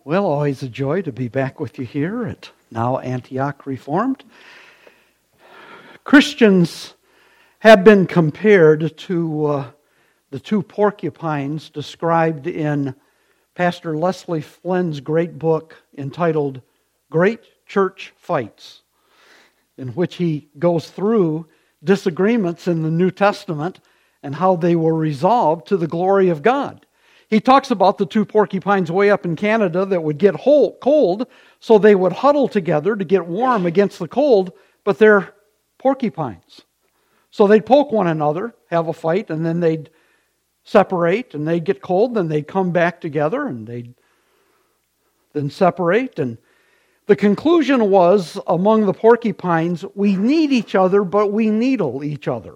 Well, always a joy to be back with you here at Now Antioch Reformed. Christians have been compared to the two porcupines described in Pastor Leslie Flynn's great book entitled Great Church Fights, in which he goes through disagreements in the New Testament and how they were resolved to the glory of God. He talks about the two porcupines way up in Canada that would get cold, so they would huddle together to get warm against the cold, but they're porcupines. So they'd poke one another, have a fight, and then they'd separate, and they'd get cold, then they'd come back together, and they'd then separate. And the conclusion was, among the porcupines, we need each other, but we needle each other.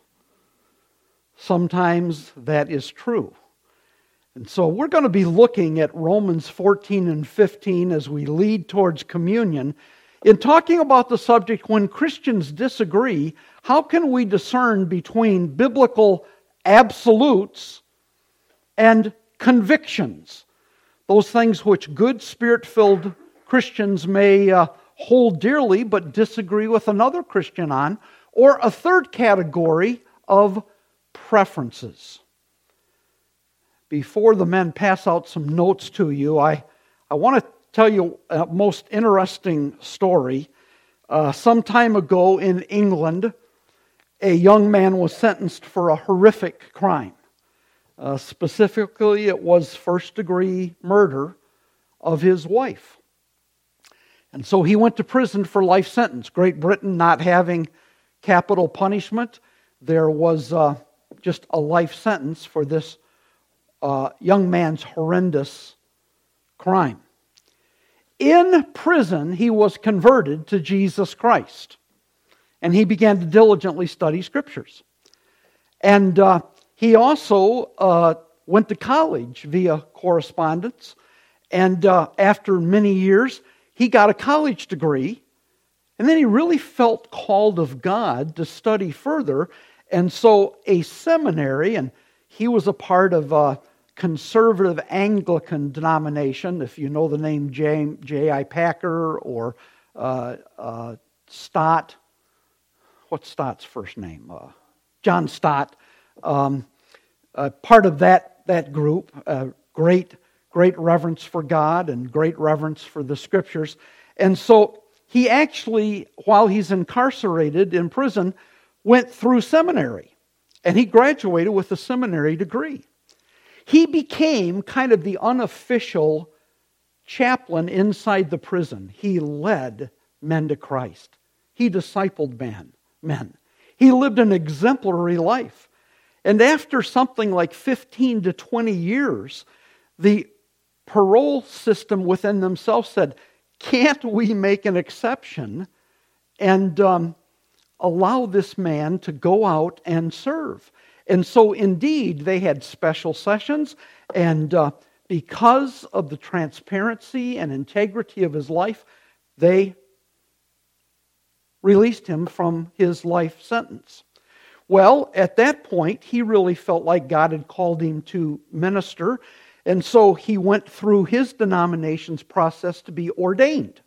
Sometimes that is true. And so we're going to be looking at Romans 14 and 15 as we lead towards communion. In talking about the subject, when Christians disagree, how can we discern between biblical absolutes and convictions? Those things which good Spirit-filled Christians may hold dearly but disagree with another Christian on, or a third category of preferences. Before the men pass out some notes to you, I want to tell you a most interesting story. Some time ago in England, a young man was sentenced for a horrific crime. Specifically, it was first-degree murder of his wife. And so he went to prison for life sentence. Great Britain not having capital punishment, there was just a life sentence for this young man's horrendous crime. In prison, he was converted to Jesus Christ, and he began to diligently study Scriptures. And he also went to college via correspondence, and after many years, he got a college degree, and then he really felt called of God to study further, and so a seminary, and he was a part of a conservative Anglican denomination, if you know the name J.I. Packer or Stott. What's Stott's first name? John Stott. Part of that group, great reverence for God and great reverence for the Scriptures. And so he actually, while he's incarcerated in prison, went through seminary. And he graduated with a seminary degree. He became kind of the unofficial chaplain inside the prison. He led men to Christ. He discipled men. He lived an exemplary life. And after something like 15 to 20 years, the parole system within themselves said, can't we make an exception and allow this man to go out and serve? And so indeed, they had special sessions, and because of the transparency and integrity of his life, they released him from his life sentence. Well, at that point, he really felt like God had called him to minister, and so he went through his denomination's process to be ordained.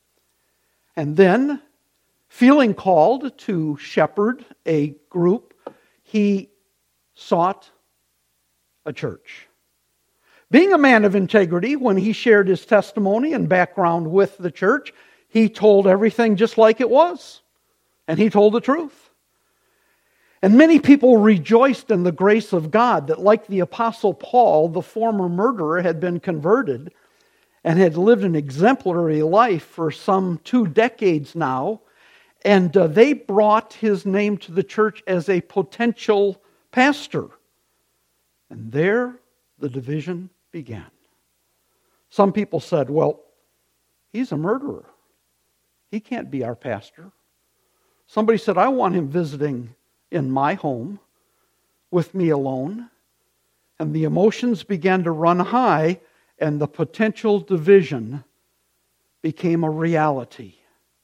And then, feeling called to shepherd a group, he sought a church. Being a man of integrity, when he shared his testimony and background with the church, he told everything just like it was. And he told the truth. And many people rejoiced in the grace of God that, like the Apostle Paul, the former murderer had been converted and had lived an exemplary life for some 2 decades now. And they brought his name to the church as a potential pastor. And there the division began. Some people said, well, he's a murderer. He can't be our pastor. Somebody said, I want him visiting in my home with me alone. And the emotions began to run high, and the potential division became a reality.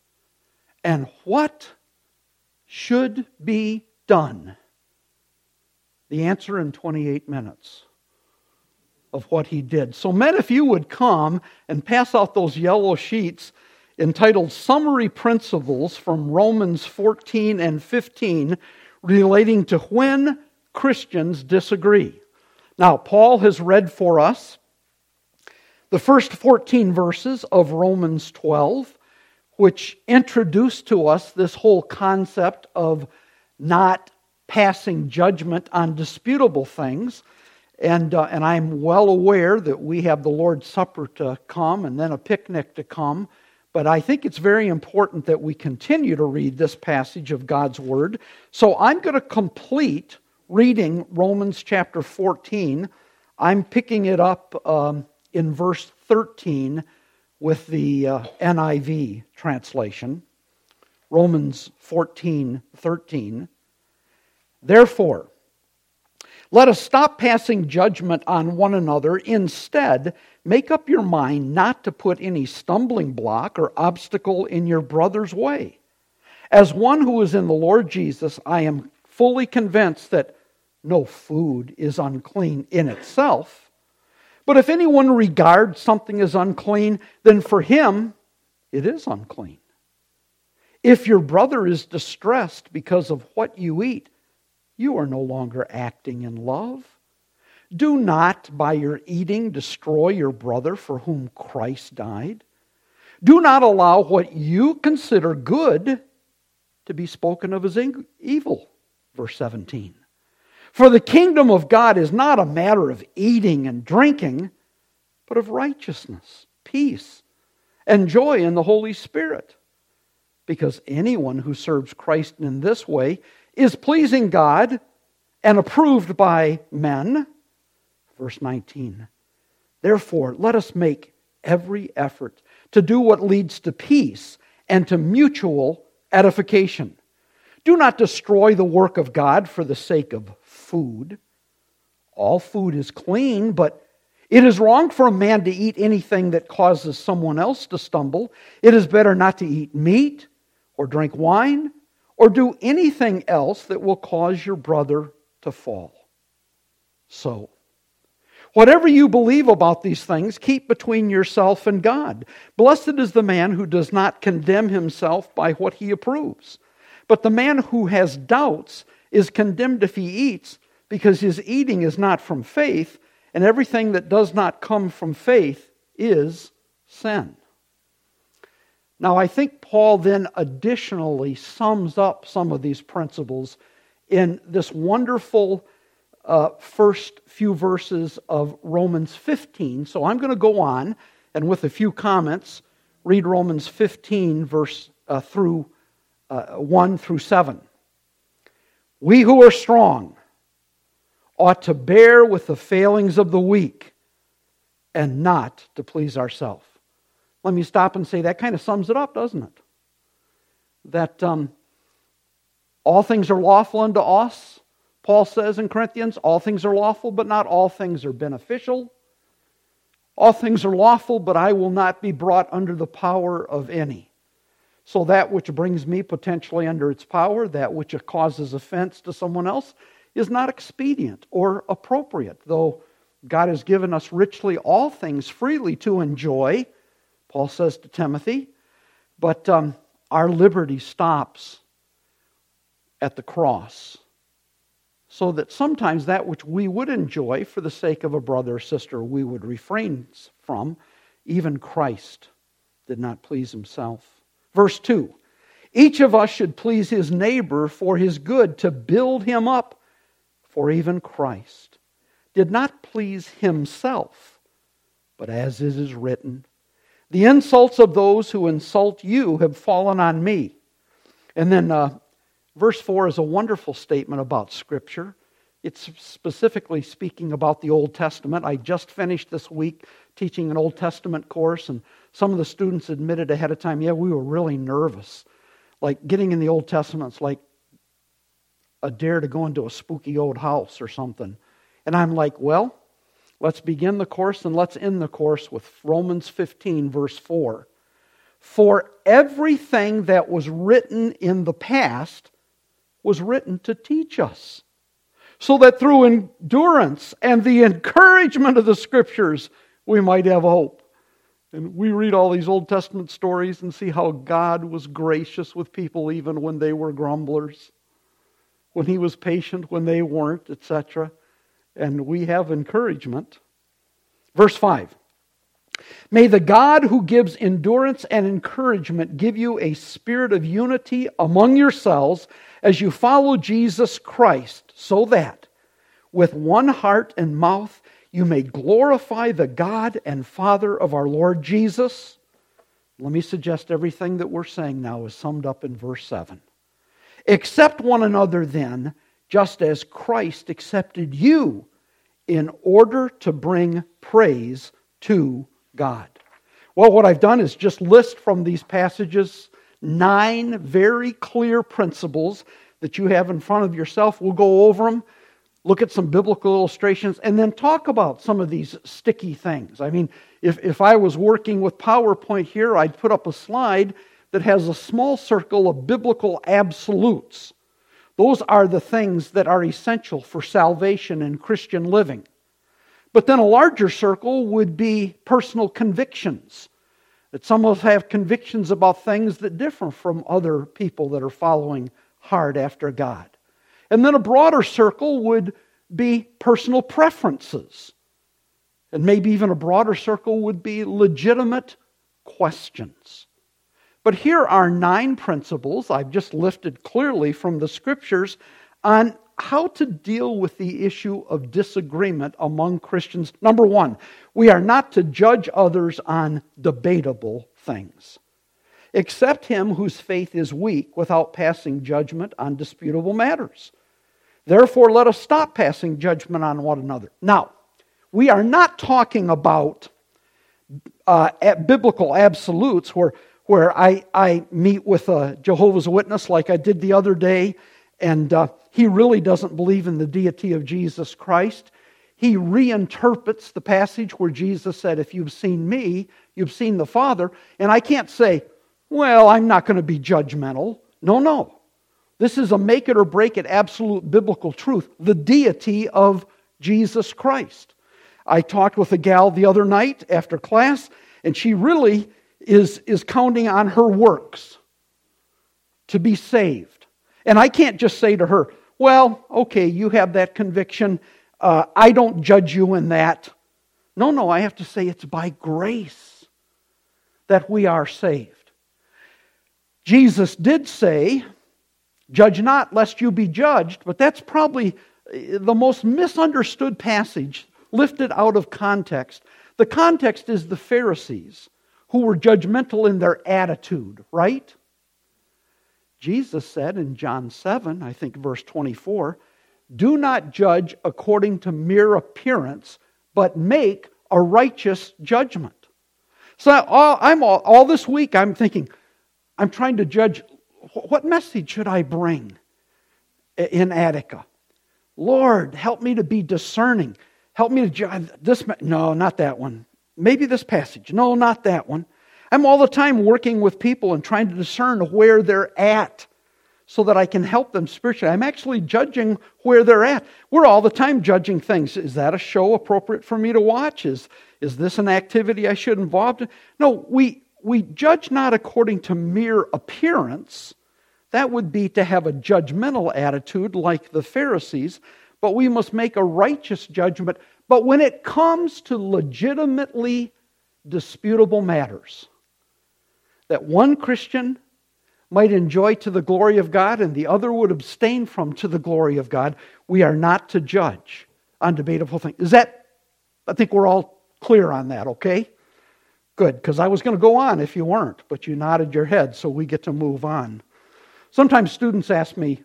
And what should be done? The answer in 28 minutes of what he did. So men, if you would come and pass out those yellow sheets entitled Summary Principles from Romans 14 and 15 relating to when Christians disagree. Now, Paul has read for us the first 14 verses of Romans 12, which introduce to us this whole concept of not passing judgment on disputable things. And I'm well aware that we have the Lord's Supper to come and then a picnic to come. But I think it's very important that we continue to read this passage of God's Word. So I'm going to complete reading Romans chapter 14. I'm picking it up in verse 13 with the NIV translation. Romans 14:13. Therefore, let us stop passing judgment on one another. Instead, make up your mind not to put any stumbling block or obstacle in your brother's way. As one who is in the Lord Jesus, I am fully convinced that no food is unclean in itself. But if anyone regards something as unclean, then for him it is unclean. If your brother is distressed because of what you eat, you are no longer acting in love. Do not, by your eating, destroy your brother for whom Christ died. Do not allow what you consider good to be spoken of as evil. Verse 17. For the kingdom of God is not a matter of eating and drinking, but of righteousness, peace, and joy in the Holy Spirit. Because anyone who serves Christ in this way is pleasing God and approved by men. Verse 19. Therefore, let us make every effort to do what leads to peace and to mutual edification. Do not destroy the work of God for the sake of food. All food is clean, but it is wrong for a man to eat anything that causes someone else to stumble. It is better not to eat meat or drink wine or do anything else that will cause your brother to fall. So, whatever you believe about these things, keep between yourself and God. Blessed is the man who does not condemn himself by what he approves. But the man who has doubts is condemned if he eats, because his eating is not from faith, and everything that does not come from faith is sin. Now, I think Paul then additionally sums up some of these principles in this wonderful first few verses of Romans 15. So I'm going to go on, and with a few comments, read Romans 15, verse 1 through 7. We who are strong ought to bear with the failings of the weak and not to please ourselves. Let me stop and say that kind of sums it up, doesn't it? That all things are lawful unto us, Paul says in Corinthians, all things are lawful, but not all things are beneficial. All things are lawful, but I will not be brought under the power of any. So that which brings me potentially under its power, that which causes offense to someone else, is not expedient or appropriate. Though God has given us richly all things freely to enjoy, Paul says to Timothy, but our liberty stops at the cross. So that sometimes that which we would enjoy for the sake of a brother or sister, we would refrain from. Even Christ did not please himself. Verse 2, each of us should please his neighbor for his good, to build him up. For even Christ did not please himself, but as it is written, the insults of those who insult you have fallen on me. And then verse 4 is a wonderful statement about Scripture. It's specifically speaking about the Old Testament. I just finished this week teaching an Old Testament course, and some of the students admitted ahead of time, we were really nervous. Like getting in the Old Testament's like a dare to go into a spooky old house or something. And I'm like, well, let's begin the course and let's end the course with Romans 15, verse 4. For everything that was written in the past was written to teach us, so that through endurance and the encouragement of the Scriptures, we might have hope. And we read all these Old Testament stories and see how God was gracious with people even when they were grumblers, when He was patient when they weren't, etc. And we have encouragement. Verse 5. May the God who gives endurance and encouragement give you a spirit of unity among yourselves as you follow Jesus Christ, so that with one heart and mouth you may glorify the God and Father of our Lord Jesus. Let me suggest everything that we're saying now is summed up in verse 7. Accept one another then, just as Christ accepted you, in order to bring praise to God. Well, what I've done is just list from these passages 9 very clear principles that you have in front of yourself. We'll go over them, look at some biblical illustrations, and then talk about some of these sticky things. I mean, if I was working with PowerPoint here, I'd put up a slide that has a small circle of biblical absolutes. Those are the things that are essential for salvation and Christian living. But then a larger circle would be personal convictions. That some of us have convictions about things that differ from other people that are following hard after God. And then a broader circle would be personal preferences. And maybe even a broader circle would be legitimate questions. But here are 9 principles I've just lifted clearly from the Scriptures on how to deal with the issue of disagreement among Christians. Number 1, we are not to judge others on debatable things. Accept him whose faith is weak without passing judgment on disputable matters. Therefore, let us stop passing judgment on one another. Now, we are not talking about biblical absolutes where I meet with a Jehovah's Witness like I did the other day, and he really doesn't believe in the deity of Jesus Christ. He reinterprets the passage where Jesus said, if you've seen me, you've seen the Father. And I can't say, well, I'm not going to be judgmental. No. This is a make it or break it absolute biblical truth, the deity of Jesus Christ. I talked with a gal the other night after class, and she really is counting on her works to be saved. And I can't just say to her, well, okay, you have that conviction. I don't judge you in that. No, I have to say it's by grace that we are saved. Jesus did say, judge not lest you be judged, but that's probably the most misunderstood passage lifted out of context. The context is the Pharisees who were judgmental in their attitude, right? Jesus said in John 7, I think verse 24, do not judge according to mere appearance, but make a righteous judgment. So all this week I'm thinking, I'm trying to judge, what message should I bring in Attica? Lord, help me to be discerning. Help me to judge this. No, not that one. Maybe this passage. No, not that one. I'm all the time working with people and trying to discern where they're at so that I can help them spiritually. I'm actually judging where they're at. We're all the time judging things. Is that a show appropriate for me to watch? Is this an activity I should involve in? No, we judge not according to mere appearance. That would be to have a judgmental attitude like the Pharisees, but we must make a righteous judgment. But when it comes to legitimately disputable matters that one Christian might enjoy to the glory of God and the other would abstain from to the glory of God, we are not to judge on debatable things. I think we're all clear on that, okay? Good, because I was going to go on if you weren't, but you nodded your head, so we get to move on. Sometimes students ask me,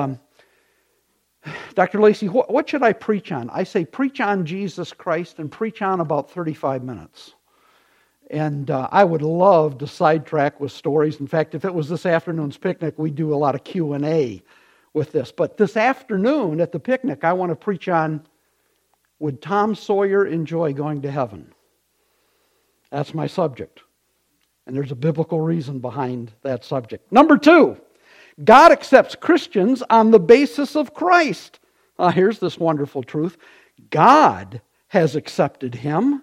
Dr. Lacey, what should I preach on? I say, preach on Jesus Christ and preach on about 35 minutes. And I would love to sidetrack with stories. In fact, if it was this afternoon's picnic, we'd do a lot of Q&A with this. But this afternoon at the picnic, I want to preach on, would Tom Sawyer enjoy going to heaven? That's my subject. And there's a biblical reason behind that subject. Number 2, God accepts Christians on the basis of Christ. Here's this wonderful truth. God has accepted him.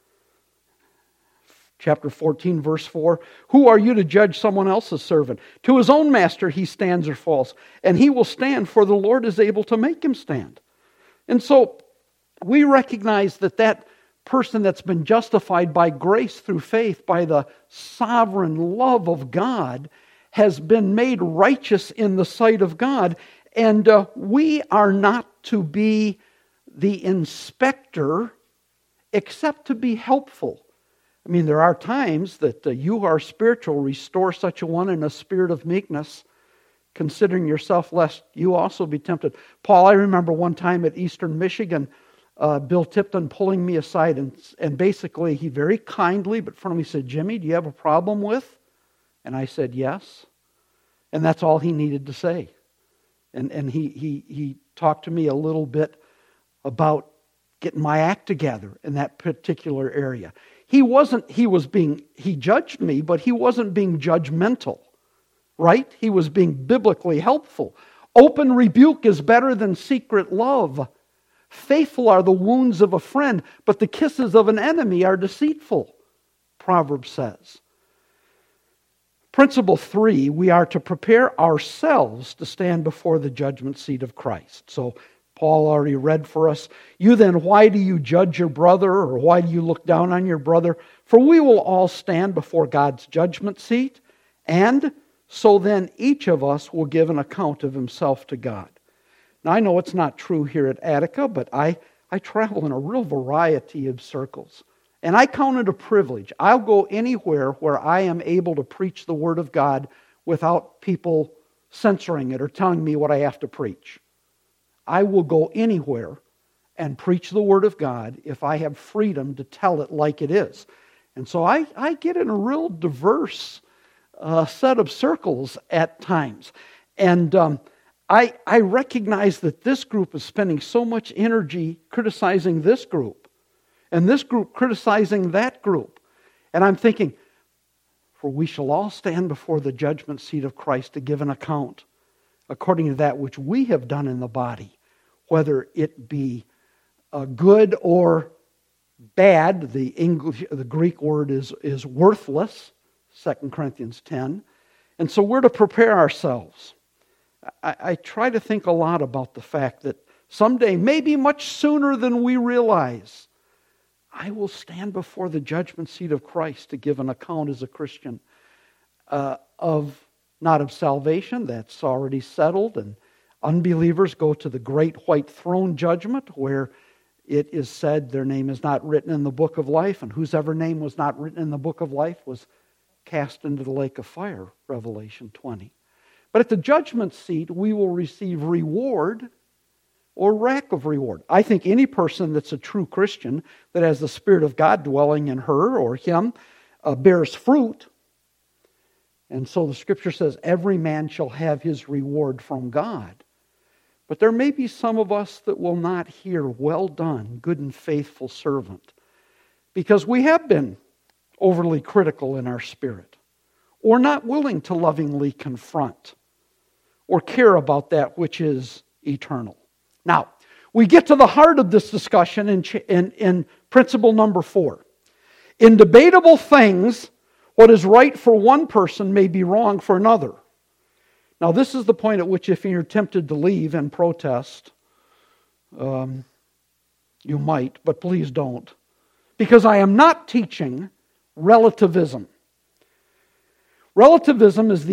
Chapter 14, verse 4. Who are you to judge someone else's servant? To his own master he stands or falls, and he will stand, for the Lord is able to make him stand. And so we recognize that that person that's been justified by grace through faith, by the sovereign love of God, has been made righteous in the sight of God. And we are not to be the inspector, except to be helpful. I mean, there are times that you who are spiritual restore such a one in a spirit of meekness, considering yourself lest you also be tempted. Paul, I remember one time at Eastern Michigan, Bill Tipton pulling me aside, and basically he very kindly but firmly said, Jimmy, do you have a problem with? And I said, yes. And that's all he needed to say. And he talked to me a little bit about getting my act together in that particular area. He judged me, but he wasn't being judgmental, right? He was being biblically helpful. Open rebuke is better than secret love. Faithful are the wounds of a friend, but the kisses of an enemy are deceitful, Proverbs says. Principle 3, we are to prepare ourselves to stand before the judgment seat of Christ. So Paul already read for us, you then, why do you judge your brother, or why do you look down on your brother? For we will all stand before God's judgment seat, and so then each of us will give an account of himself to God. Now I know it's not true here at Attica, but I travel in a real variety of circles. And I count it a privilege. I'll go anywhere where I am able to preach the Word of God without people censoring it or telling me what I have to preach. I will go anywhere and preach the Word of God if I have freedom to tell it like it is. And so I get in a real diverse set of circles at times. And I recognize that this group is spending so much energy criticizing this group, and this group criticizing that group. And I'm thinking, for we shall all stand before the judgment seat of Christ to give an account according to that which we have done in the body, whether it be good or bad. The Greek word is worthless, 2 Corinthians 10. And so we're to prepare ourselves. I try to think a lot about the fact that someday, maybe much sooner than we realize, I will stand before the judgment seat of Christ to give an account as a Christian not of salvation, that's already settled, and unbelievers go to the great white throne judgment where it is said their name is not written in the book of life, and whosever name was not written in the book of life was cast into the lake of fire, Revelation 20. But at the judgment seat, we will receive reward or lack of reward. I think any person that's a true Christian, that has the Spirit of God dwelling in her or him, bears fruit. And so the Scripture says, every man shall have his reward from God. But there may be some of us that will not hear, well done, good and faithful servant, because we have been overly critical in our spirit, or not willing to lovingly confront or care about that which is eternal. Now, we get to the heart of this discussion in principle number 4. In debatable things, what is right for one person may be wrong for another. Now, this is the point at which if you're tempted to leave and protest, you might, but please don't. Because I am not teaching relativism. Relativism is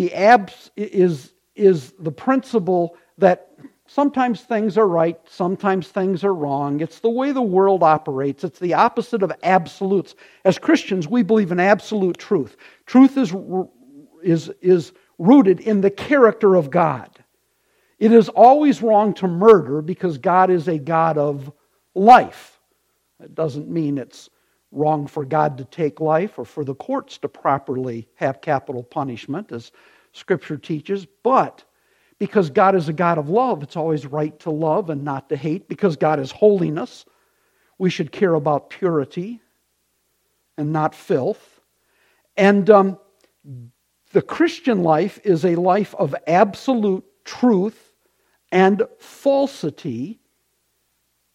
the principle that sometimes things are right, sometimes things are wrong. It's the way the world operates. It's the opposite of absolutes. As Christians, we believe in absolute truth. Truth is rooted in the character of God. It is always wrong to murder because God is a God of life. It doesn't mean it's wrong for God to take life or for the courts to properly have capital punishment, as Scripture teaches, but because God is a God of love, it's always right to love and not to hate. Because God is holiness, we should care about purity and not filth. And the Christian life is a life of absolute truth and falsity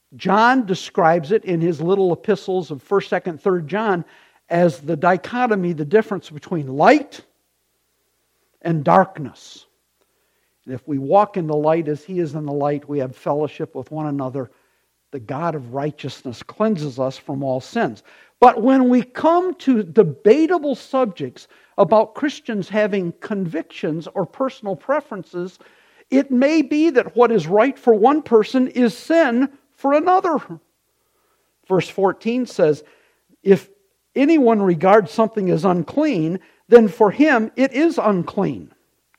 John describes it in his little epistles of 1st, 2nd, 3rd John as the dichotomy, the difference between light and darkness. And if we walk in the light as He is in the light, we have fellowship with one another. The God of righteousness cleanses us from all sins. But when we come to debatable subjects about Christians having convictions or personal preferences, it may be that what is right for one person is sin for another. Verse 14 says, if anyone regards something as unclean, then for him it is unclean.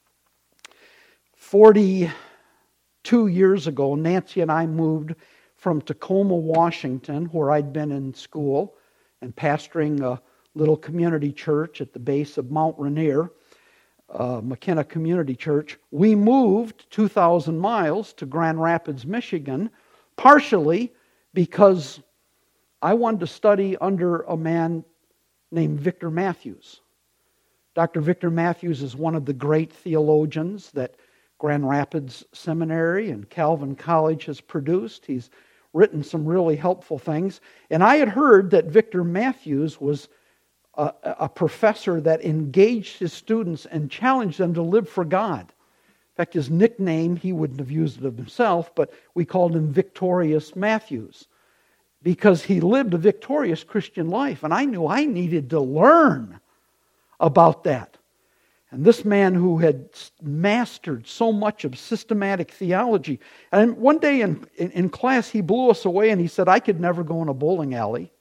42 years ago, Nancy and I moved from Tacoma, Washington, where I'd been in school and pastoring a little community church at the base of Mount Rainier, McKenna Community Church. We moved 2,000 miles to Grand Rapids, Michigan, partially because I wanted to study under a man named Victor Matthews. Dr. Victor Matthews is one of the great theologians that Grand Rapids Seminary and Calvin College has produced. He's written some really helpful things. And I had heard that Victor Matthews was a professor that engaged his students and challenged them to live for God. In fact, his nickname, he wouldn't have used it of himself, but we called him Victorious Matthews, because he lived a victorious Christian life. And I knew I needed to learn about that. And this man who had mastered so much of systematic theology, and one day in class he blew us away and he said, I could never go in a bowling alley.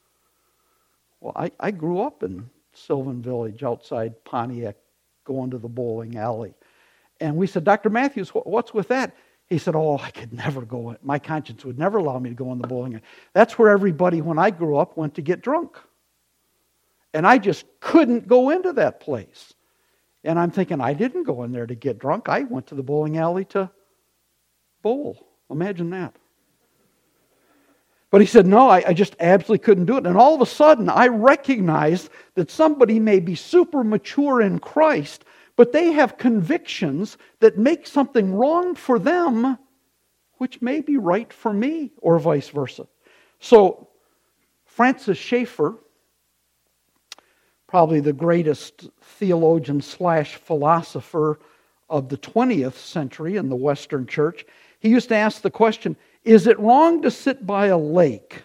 Well, I grew up in Sylvan Village outside Pontiac, going to the bowling alley. And we said, Dr. Matthews, what's with that? He said, oh, I could never go in. My conscience would never allow me to go in the bowling alley. That's where everybody, when I grew up, went to get drunk. And I just couldn't go into that place. And I'm thinking, I didn't go in there to get drunk. I went to the bowling alley to bowl. Imagine that. But he said, no, I just absolutely couldn't do it. And all of a sudden, I recognized that somebody may be super mature in Christ, but they have convictions that make something wrong for them, which may be right for me, or vice versa. So, Francis Schaeffer, probably the greatest theologian / philosopher of the 20th century in the Western Church, he used to ask the question, is it wrong to sit by a lake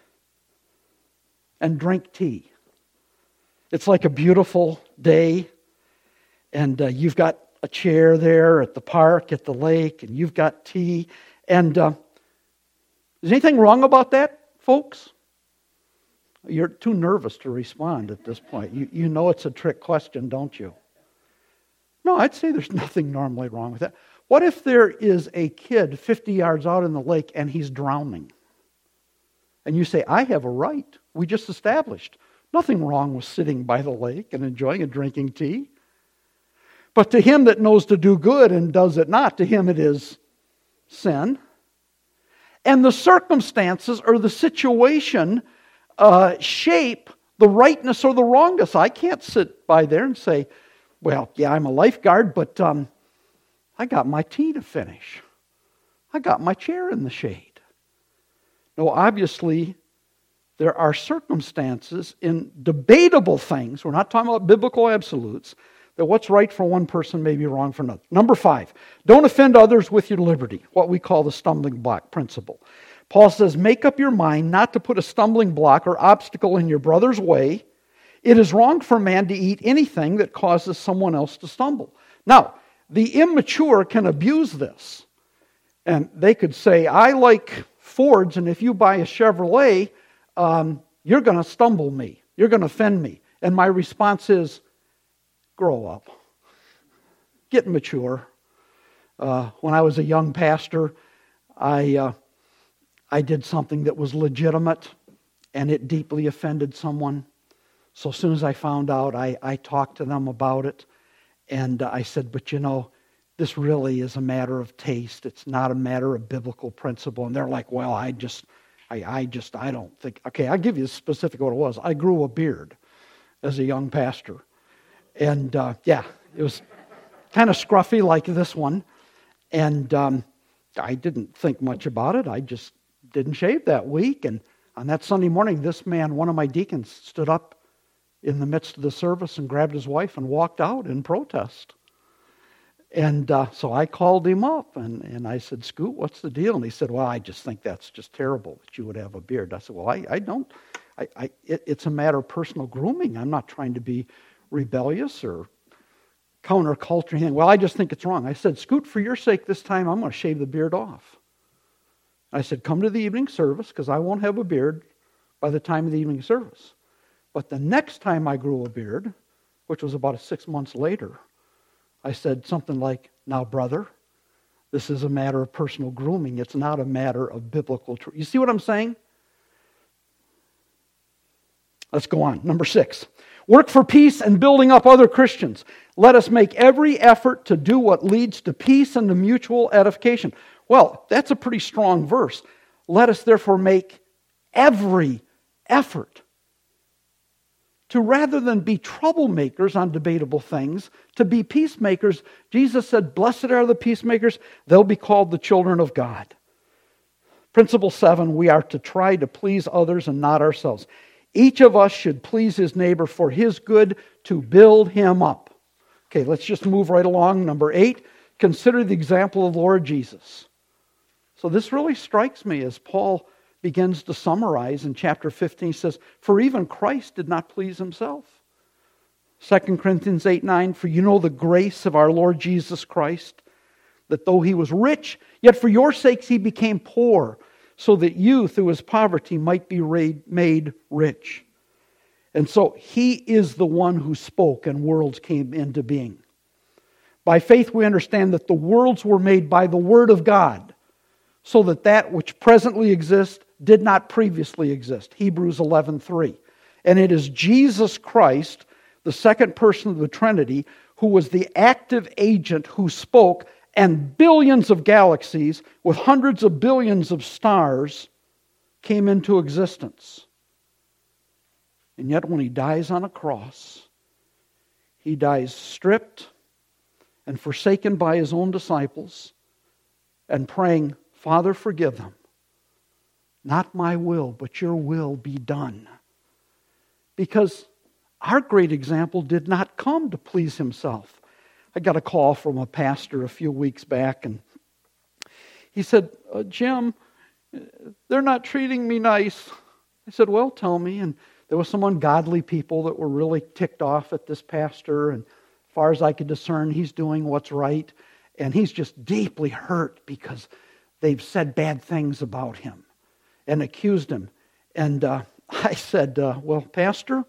and drink tea? It's like a beautiful day, and you've got a chair there at the park, at the lake, and you've got tea. And is anything wrong about that, folks? You're too nervous to respond at this point. You know it's a trick question, don't you? No, I'd say there's nothing normally wrong with that. What if there is a kid 50 yards out in the lake and he's drowning? And you say, I have a right. We just established. Nothing wrong with sitting by the lake and enjoying and drinking tea. But to him that knows to do good and does it not, to him it is sin. And the circumstances or the situation shape the rightness or the wrongness. I can't sit by there and say, well, yeah, I'm a lifeguard, but I got my tea to finish. I got my chair in the shade. No, obviously, there are circumstances in debatable things. We're not talking about biblical absolutes. That what's right for one person may be wrong for another. Number 5, don't offend others with your liberty, what we call the stumbling block principle. Paul says, make up your mind not to put a stumbling block or obstacle in your brother's way. It is wrong for a man to eat anything that causes someone else to stumble. Now, the immature can abuse this. And they could say, I like Fords, and if you buy a Chevrolet, you're going to stumble me. You're going to offend me. And my response is, grow up. Get mature. When I was a young pastor, I did something that was legitimate, and it deeply offended someone. So as soon as I found out, I talked to them about it. And I said, but you know, this really is a matter of taste. It's not a matter of biblical principle. And they're like, well, I don't think. Okay, I'll give you specific what it was. I grew a beard as a young pastor. And it was kind of scruffy like this one. And I didn't think much about it. I just didn't shave that week. And on that Sunday morning, this man, one of my deacons, stood up in the midst of the service and grabbed his wife and walked out in protest. And so I called him up and I said, Scoot, what's the deal? And he said, well, I just think that's just terrible that you would have a beard. I said, well, I don't. It's a matter of personal grooming. I'm not trying to be rebellious or counterculture or anything. Well, I just think it's wrong. I said, Scoot, for your sake this time, I'm going to shave the beard off. I said, come to the evening service because I won't have a beard by the time of the evening service. But the next time I grew a beard, which was about 6 months later, I said something like, now, brother, this is a matter of personal grooming. It's not a matter of biblical truth. You see what I'm saying? Let's go on. Number 6. Work for peace and building up other Christians. Let us make every effort to do what leads to peace and to mutual edification. Well, that's a pretty strong verse. Let us therefore make every effort to, rather than be troublemakers on debatable things, to be peacemakers. Jesus said, blessed are the peacemakers, they'll be called the children of God. Principle 7, we are to try to please others and not ourselves. Each of us should please his neighbor for his good, to build him up. Okay, let's just move right along. Number 8, consider the example of the Lord Jesus. So this really strikes me as Paul begins to summarize in chapter 15. He says, for even Christ did not please himself. 2 Corinthians 8:9, for you know the grace of our Lord Jesus Christ, that though he was rich, yet for your sakes he became poor, so that you through his poverty might be made rich. And so he is the one who spoke and worlds came into being. By faith we understand that the worlds were made by the word of God, so that that which presently exists did not previously exist. Hebrews 11:3. And it is Jesus Christ, the second person of the Trinity, who was the active agent who spoke, and billions of galaxies with hundreds of billions of stars came into existence. And yet when he dies on a cross, he dies stripped and forsaken by his own disciples and praying, Father, forgive them. Not my will, but your will be done. Because our great example did not come to please himself. I got a call from a pastor a few weeks back, and he said, Jim, they're not treating me nice. I said, well, tell me. And there was some ungodly people that were really ticked off at this pastor, and as far as I could discern, he's doing what's right, and he's just deeply hurt because they've said bad things about him and accused him. And I said, well, Pastor,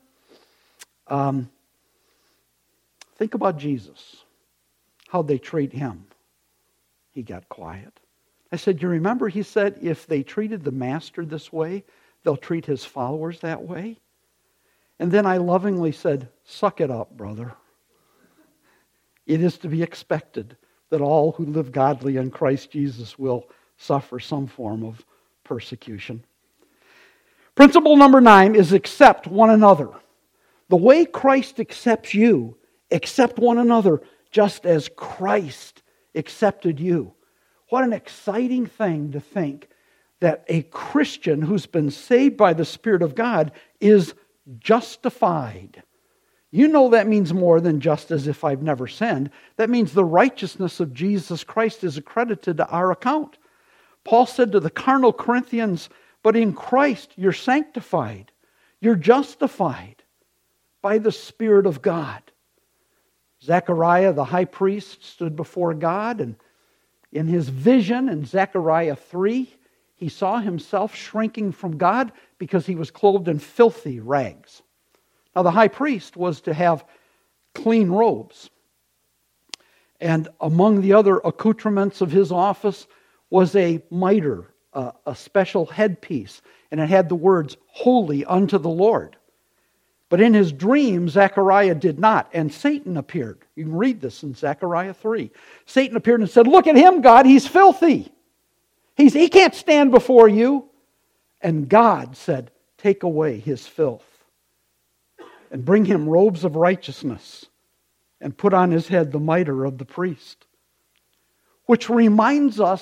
think about Jesus, how they treat him. He got quiet. I said, you remember he said if they treated the master this way, they'll treat his followers that way? And then I lovingly said, suck it up, brother. It is to be expected that all who live godly in Christ Jesus will suffer some form of persecution. Principle number 9 is accept one another. The way Christ accepts you, accept one another just as Christ accepted you. What an exciting thing to think that a Christian who's been saved by the Spirit of God is justified. You know that means more than just as if I've never sinned. That means the righteousness of Jesus Christ is accredited to our account. Paul said to the carnal Corinthians, but in Christ you're sanctified. You're justified by the Spirit of God. Zechariah, the high priest, stood before God, and in his vision in Zechariah 3, he saw himself shrinking from God because he was clothed in filthy rags. Now the high priest was to have clean robes. And among the other accoutrements of his office was a mitre, a special headpiece, and it had the words, holy unto the Lord. But in his dream, Zechariah did not, and Satan appeared. You can read this in Zechariah 3. Satan appeared and said, look at him, God, he's filthy. He can't stand before you. And God said, take away his filth and bring him robes of righteousness and put on his head the mitre of the priest. Which reminds us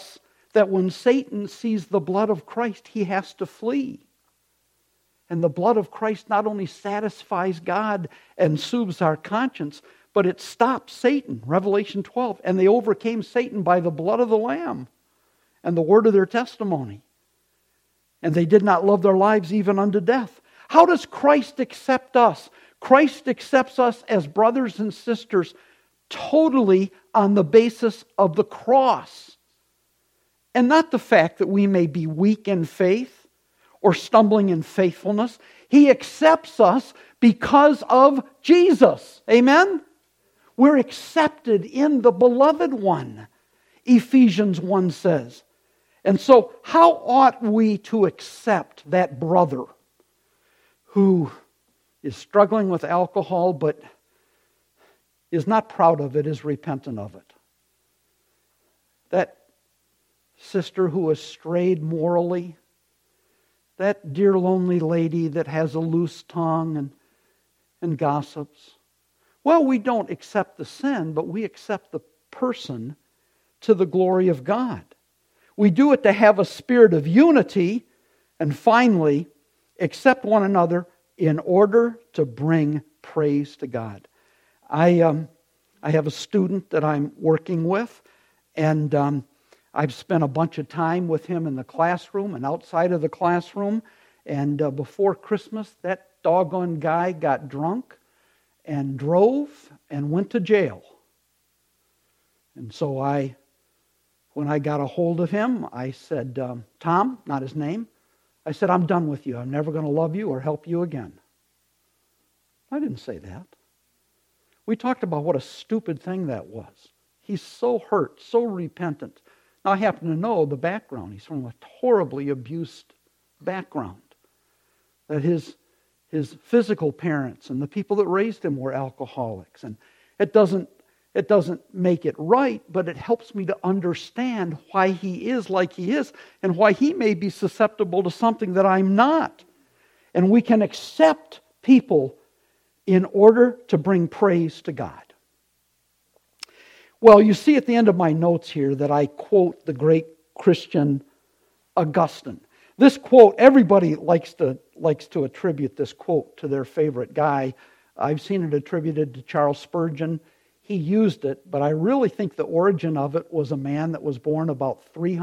that when Satan sees the blood of Christ, he has to flee. And the blood of Christ not only satisfies God and soothes our conscience, but it stops Satan, Revelation 12. And they overcame Satan by the blood of the Lamb and the word of their testimony. And they did not love their lives even unto death. How does Christ accept us? Christ accepts us as brothers and sisters totally on the basis of the cross. And not the fact that we may be weak in faith or stumbling in faithfulness. He accepts us because of Jesus. Amen? We're accepted in the beloved one, Ephesians 1 says. And so, how ought we to accept that brother who is struggling with alcohol but is not proud of it, is repentant of it? That sister who has strayed morally, that dear lonely lady that has a loose tongue and gossips. Well, we don't accept the sin, but we accept the person to the glory of God. We do it to have a spirit of unity, and finally, accept one another in order to bring praise to God. I have a student that I'm working with, and I've spent a bunch of time with him in the classroom and outside of the classroom. And before Christmas, that doggone guy got drunk and drove and went to jail. And so when I got a hold of him, I said, Tom, not his name, I said, I'm done with you. I'm never going to love you or help you again. I didn't say that. We talked about what a stupid thing that was. He's so hurt, so repentant. Now, I happen to know the background. He's from a horribly abused background. That his physical parents and the people that raised him were alcoholics. And it doesn't make it right, but it helps me to understand why he is like he is and why he may be susceptible to something that I'm not. And we can accept people in order to bring praise to God. Well, you see at the end of my notes here that I quote the great Christian Augustine. This quote, everybody likes to attribute this quote to their favorite guy. I've seen it attributed to Charles Spurgeon. He used it, but I really think the origin of it was a man that was born about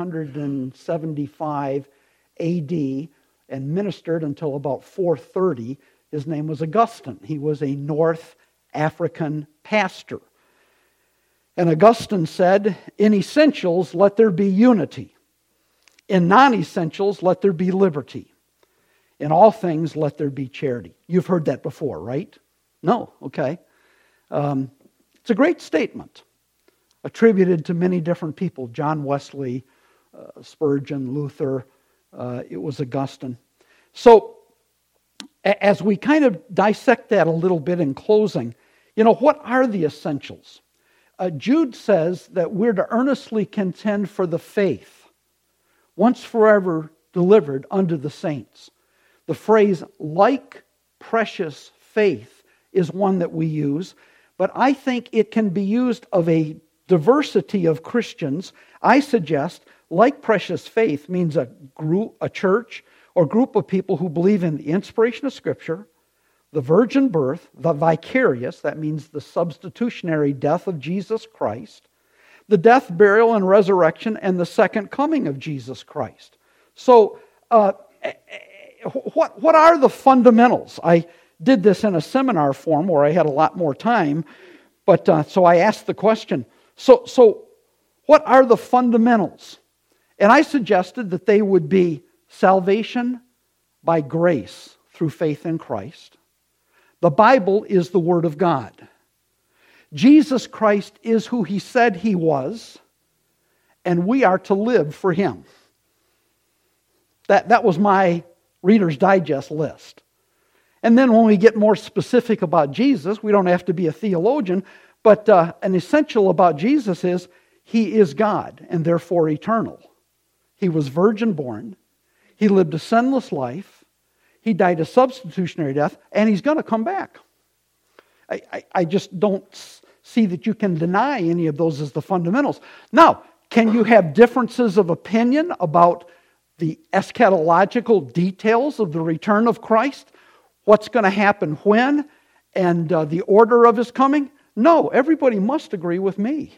375 AD and ministered until about 430. His name was Augustine. He was a North African pastor. And Augustine said, in essentials, let there be unity. In non-essentials, let there be liberty. In all things, let there be charity. You've heard that before, right? No? Okay. It's a great statement, attributed to many different people. John Wesley, Spurgeon, Luther, it was Augustine. So, as we kind of dissect that a little bit in closing, what are the essentials? Jude says that we're to earnestly contend for the faith, once forever delivered unto the saints. The phrase, like precious faith, is one that we use, but I think it can be used of a diversity of Christians. I suggest, like precious faith means a church or group of people who believe in the inspiration of Scripture, the virgin birth, the vicarious, that means the substitutionary death of Jesus Christ, the death, burial, and resurrection, and the second coming of Jesus Christ. So, what are the fundamentals? I did this in a seminar form where I had a lot more time, but so I asked the question, so what are the fundamentals? And I suggested that they would be salvation by grace through faith in Christ. The Bible is the Word of God. Jesus Christ is who He said He was, and we are to live for Him. That was my Reader's Digest list. And then when we get more specific about Jesus, we don't have to be a theologian, but an essential about Jesus is He is God and therefore eternal. He was virgin born. He lived a sinless life. He died a substitutionary death, and He's going to come back. I just don't see that you can deny any of those as the fundamentals. Now, Can you have differences of opinion about the eschatological details of the return of Christ? What's going to happen when? And the order of His coming? No, everybody must agree with me.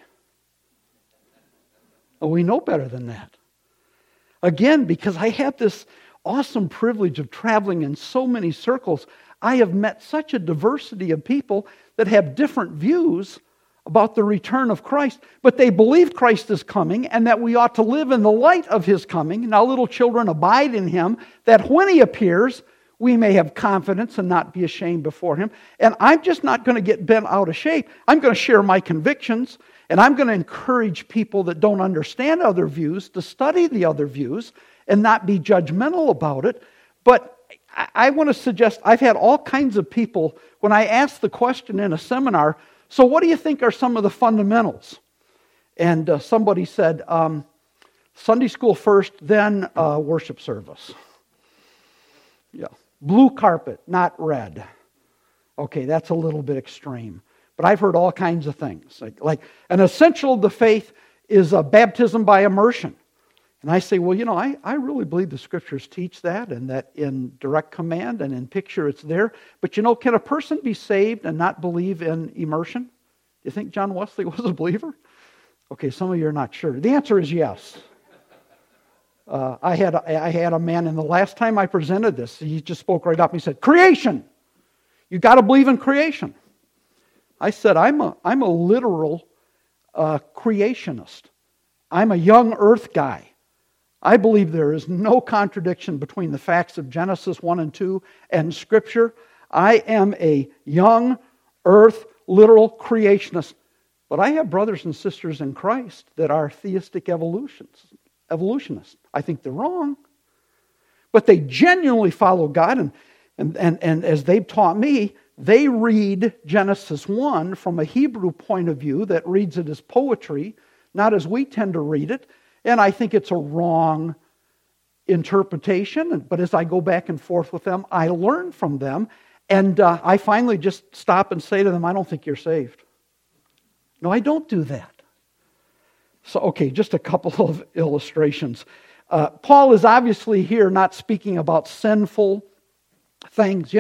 We know better than that. Again, because I have this awesome privilege of traveling in so many circles, I have met such a diversity of people that have different views about the return of Christ, but they believe Christ is coming and that we ought to live in the light of His coming. Now, little children, abide in Him, that when He appears, we may have confidence and not be ashamed before Him. And I'm just not going to get bent out of shape. I'm going to share my convictions, and I'm going to encourage people that don't understand other views to study the other views and not be judgmental about it. But I want to suggest, I've had all kinds of people, when I ask the question in a seminar, so what do you think are some of the fundamentals? And somebody said, Sunday school first, then worship service. Yeah. Blue carpet, not red. Okay, that's a little bit extreme. But I've heard all kinds of things. Like an essential of the faith is baptism by immersion. And I say, well, I really believe the Scriptures teach that, and that in direct command and in picture it's there. But can a person be saved and not believe in immersion? Do you think John Wesley was a believer? Okay, some of you are not sure. The answer is yes. I had a man, and the last time I presented this, he just spoke right up. He said, creation! You got to believe in creation. I said, I'm a literal creationist. I'm a young earth guy. I believe there is no contradiction between the facts of Genesis 1 and 2 and Scripture. I am a young earth, literal creationist. But I have brothers and sisters in Christ that are theistic evolutionists. I think they're wrong. But they genuinely follow God, and as they've taught me, they read Genesis 1 from a Hebrew point of view that reads it as poetry, not as we tend to read it. And I think it's a wrong interpretation. But as I go back and forth with them, I learn from them. And I finally just stop and say to them, I don't think you're saved. No, I don't do that. So, okay, just a couple of illustrations. Paul is obviously here not speaking about sinful things.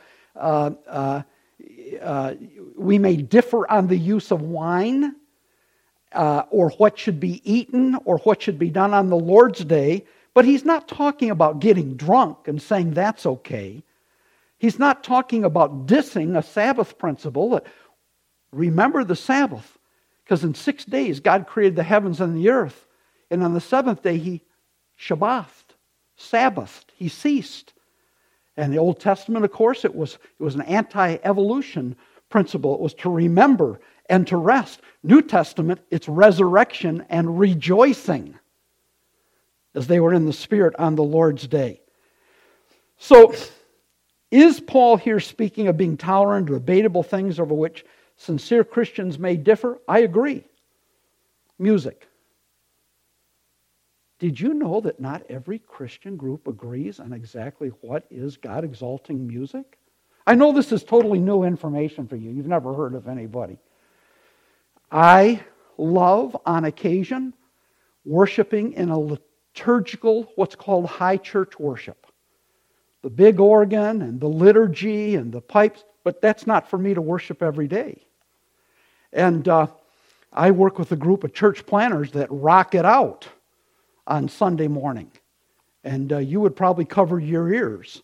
We may differ on the use of wine, or what should be eaten, or what should be done on the Lord's Day, but he's not talking about getting drunk and saying that's okay. He's not talking about dissing a Sabbath principle. Remember the Sabbath, because in 6 days God created the heavens and the earth, and on the seventh day He Shabbathed, Sabbathed, He ceased. And the Old Testament, of course, it was an anti-evolution principle. It was to remember and to rest. New Testament, it's resurrection and rejoicing as they were in the Spirit on the Lord's day. So, is Paul here speaking of being tolerant of debatable things over which sincere Christians may differ? I agree. Music. Did you know that not every Christian group agrees on exactly what is God-exalting music? I know this is totally new information for you. You've never heard of anybody. I love, on occasion, worshiping in a liturgical, what's called high church worship. The big organ and the liturgy and the pipes, but that's not for me to worship every day. And I work with a group of church planners that rock it out on Sunday morning. And you would probably cover your ears.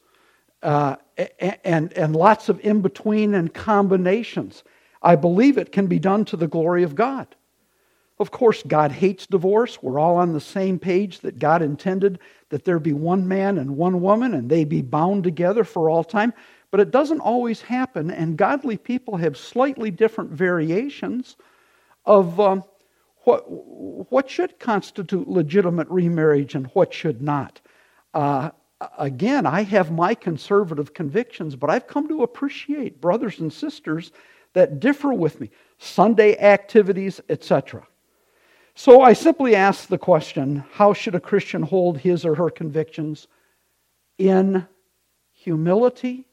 And lots of in-between and combinations. I believe it can be done to the glory of God. Of course, God hates divorce. We're all on the same page that God intended that there be one man and one woman and they be bound together for all time. But it doesn't always happen, and godly people have slightly different variations of what should constitute legitimate remarriage and what should not. Again, I have my conservative convictions, but I've come to appreciate brothers and sisters that differ with me. Sunday activities, etc. So I simply ask the question, how should a Christian hold his or her convictions? In humility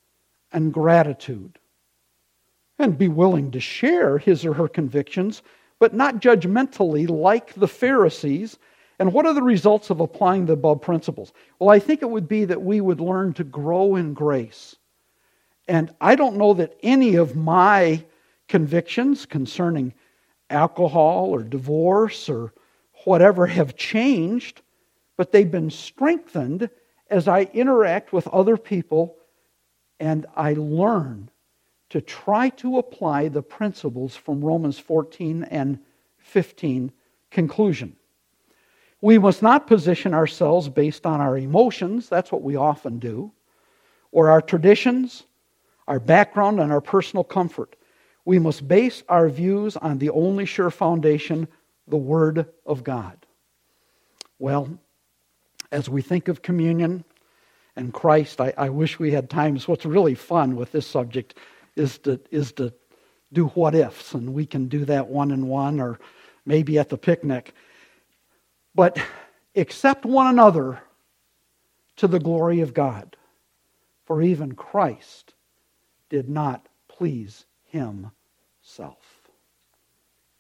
and gratitude. And be willing to share his or her convictions but not judgmentally like the Pharisees. And what are the results of applying the above principles? Well, I think it would be that we would learn to grow in grace. And I don't know that any of my convictions concerning alcohol or divorce or whatever have changed, but they've been strengthened as I interact with other people and I learn to try to apply the principles from Romans 14 and 15 conclusion. We must not position ourselves based on our emotions, that's what we often do, or our traditions, our background, and our personal comfort. We must base our views on the only sure foundation, the Word of God. Well, as we think of communion and Christ, I wish we had times. What's really fun with this subject is to do what ifs, and we can do that one-on-one or maybe at the picnic. But accept one another to the glory of God, for even Christ did not please himself.